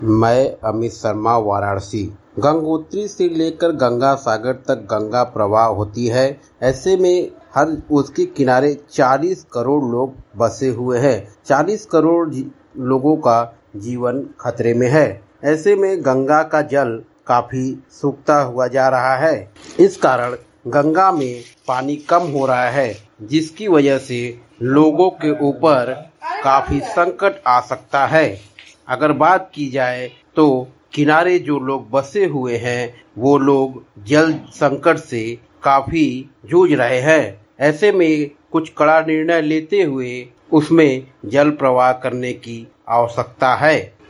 मैं अमित शर्मा, वाराणसी। गंगोत्री से लेकर गंगा सागर तक गंगा प्रवाह होती है। ऐसे में हर उसके किनारे 40 करोड़ लोग बसे हुए हैं। 40 करोड़ लोगों का जीवन खतरे में है। ऐसे में गंगा का जल काफी सूखता हुआ जा रहा है। इस कारण गंगा में पानी कम हो रहा है, जिसकी वजह से लोगों के ऊपर काफी संकट आ सकता है। अगर बात की जाए तो किनारे जो लोग बसे हुए हैं वो लोग जल संकट से काफी जूझ रहे हैं। ऐसे में कुछ कड़ा निर्णय लेते हुए उसमें जल प्रवाह करने की आवश्यकता है।